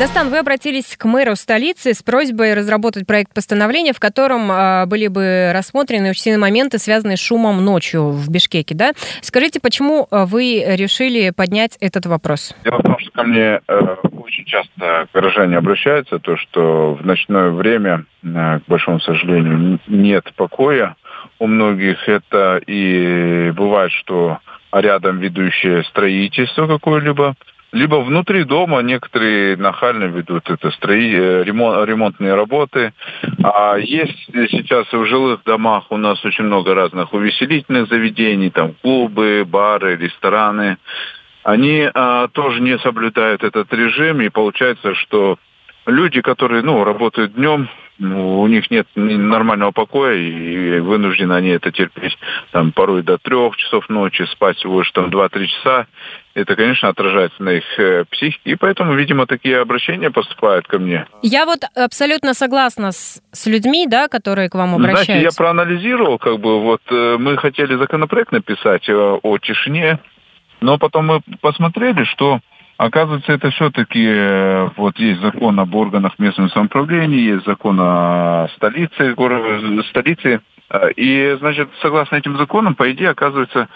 Достан, вы обратились к мэру столицы с просьбой разработать проект постановления, в котором были бы рассмотрены все моменты, связанные с шумом ночью в Бишкеке, да? Скажите, почему вы решили поднять этот вопрос? Дело в том, что ко мне очень часто горожане обращаются, то, что в ночное время, к большому сожалению, нет покоя у многих. Это и бывает, что рядом ведущее строительство какое-либо, либо внутри дома некоторые нахально ведут это ремонтные работы. А есть сейчас в жилых домах у нас очень много разных увеселительных заведений, там клубы, бары, рестораны. Они тоже не соблюдают этот режим, и получается, что люди, которые работают днем, у них нет нормального покоя, и вынуждены они это терпеть там, порой до 3 часов ночи, спать всего лишь 2-3 часа. Это, конечно, отражается на их психике, и поэтому, видимо, такие обращения поступают ко мне. Я абсолютно согласна с людьми, да, которые к вам обращаются. Знаете, я проанализировал, мы хотели законопроект написать о тишине, но потом мы посмотрели, что оказывается, это все-таки есть закон об органах местного самоуправления, есть закон о столице. И, значит, согласно этим законам, по идее, оказывается,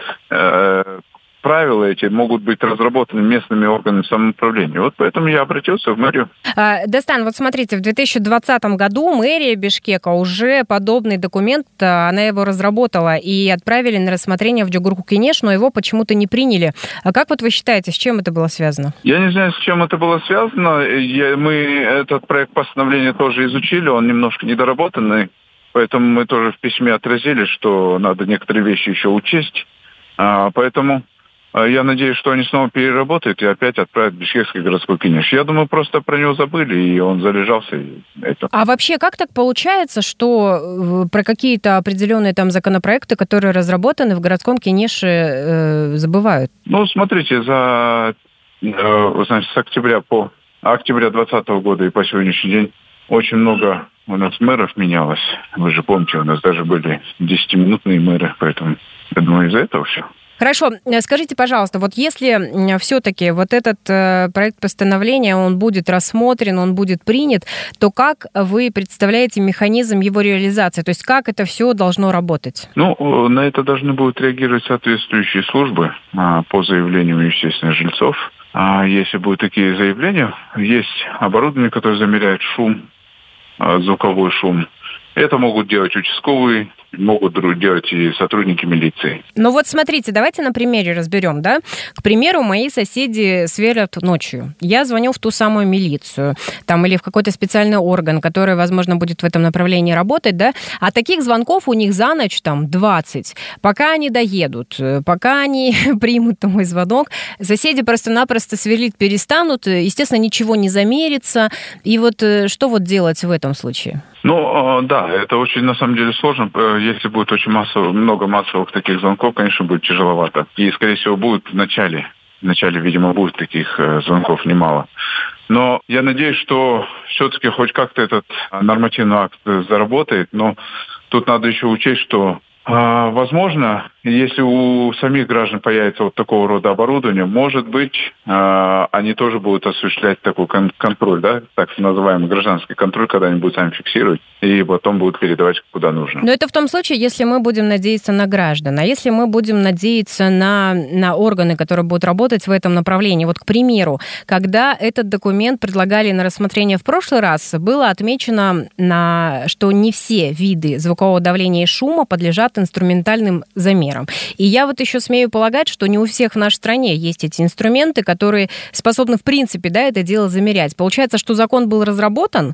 правила эти могут быть разработаны местными органами самоуправления. Вот поэтому я обратился в мэрию. Достан, вот смотрите, в 2020 году мэрия Бишкека уже подобный документ, она его разработала и отправили на рассмотрение в Джугурку-Кенеш, но его почему-то не приняли. А как вот вы считаете, с чем это было связано? Я не знаю, с чем это было связано. Мы этот проект постановления тоже изучили, он немножко недоработанный, поэтому мы тоже в письме отразили, что надо некоторые вещи еще учесть. Поэтому я надеюсь, что они снова переработают и опять отправят в Бишкекский городской Кенеш. Я думаю, просто про него забыли, и он залежался. А вообще, как так получается, что про какие-то определенные там законопроекты, которые разработаны в городском Кенеше, забывают? Смотрите, с октября 2020 года и по сегодняшний день очень много у нас мэров менялось. Вы же помните, у нас даже были 10-минутные мэры, поэтому я думаю, из-за этого все. Хорошо, скажите, пожалуйста, вот если все-таки вот этот проект постановления, он будет рассмотрен, он будет принят, то как вы представляете механизм его реализации? То есть как это все должно работать? На это должны будут реагировать соответствующие службы по заявлениям, естественно, жильцов. Если будут такие заявления, есть оборудование, которое замеряет шум, звуковой шум. Это могут делать участковые, могут делать и сотрудники милиции. Вот смотрите, давайте на примере разберем, да? К примеру, мои соседи сверлят ночью. Я звоню в ту самую милицию, или в какой-то специальный орган, который, возможно, будет в этом направлении работать, да? А таких звонков у них за ночь 20. Пока они доедут, пока они примут мой звонок, соседи просто-напросто сверлить перестанут, естественно, ничего не замерится. И что делать в этом случае? Да, это очень, на самом деле, сложно. Если будет очень много массовых таких звонков, конечно, будет тяжеловато. И, скорее всего, будет в начале, видимо, будет таких звонков немало. Но я надеюсь, что все-таки хоть как-то этот нормативный акт заработает. Но тут надо еще учесть, что, возможно, если у самих граждан появится такого рода оборудование, может быть, они тоже будут осуществлять такой контроль, да, так называемый гражданский контроль, когда они будут сами фиксировать, и потом будут передавать куда нужно. Но это в том случае, если мы будем надеяться на граждан. А если мы будем надеяться на органы, которые будут работать в этом направлении? К примеру, когда этот документ предлагали на рассмотрение в прошлый раз, было отмечено, что не все виды звукового давления и шума подлежат инструментальным замерам. И я еще смею полагать, что не у всех в нашей стране есть эти инструменты, которые способны, в принципе, это дело замерять. Получается, что закон был разработан,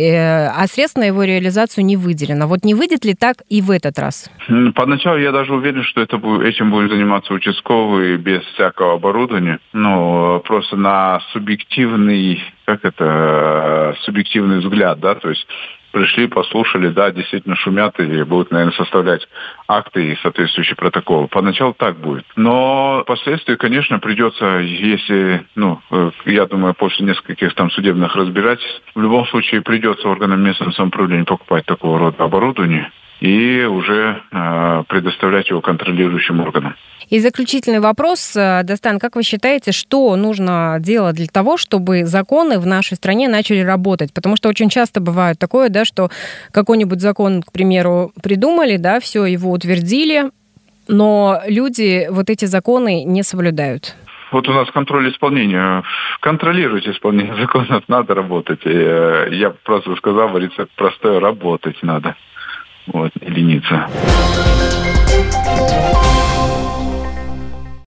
а средств на его реализацию не выделено. Не выйдет ли так и в этот раз? Поначалу я даже уверен, что этим будет заниматься участковый без всякого оборудования. Просто на субъективный взгляд, да, то есть пришли, послушали, да, действительно шумят и будут, наверное, составлять акты и соответствующие протоколы. Поначалу так будет. Но впоследствии, конечно, придется, если, я думаю, после нескольких судебных разбирательств, в любом случае придется органам местного самоуправления покупать такого рода оборудование. и уже предоставлять его контролирующим органам. И заключительный вопрос, Дастан, как вы считаете, что нужно делать для того, чтобы законы в нашей стране начали работать? Потому что очень часто бывает такое, да, что какой-нибудь закон, к примеру, придумали, да, все, его утвердили, но люди вот эти законы не соблюдают. Вот у нас контроль исполнения. Контролировать исполнение законов надо работать. Я просто сказал, рецепт простой, работать надо. Вот, не лениться.